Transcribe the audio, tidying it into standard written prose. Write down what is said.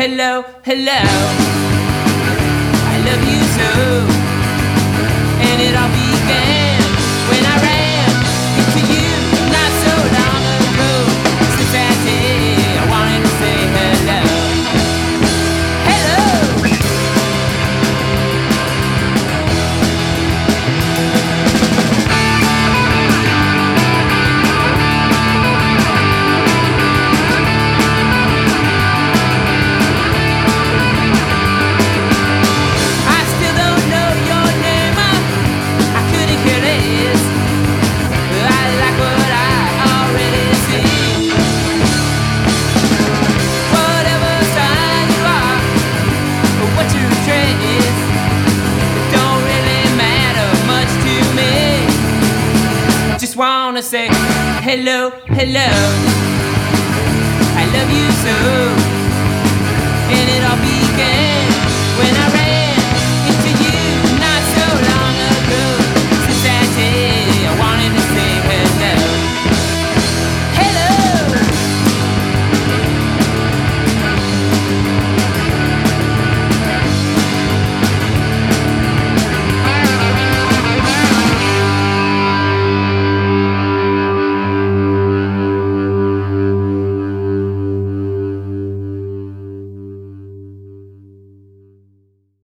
hello, hello. I love you so. And it all began when I ran into you not so long ago. Since that day I wanted to say hello. Hello. I still don't know your name. I couldn't care less. I like what I already see. Whatever sign you are, or what your dress, it don't really matter much to me. Just wanna say hello, hello. I love you so. And it all began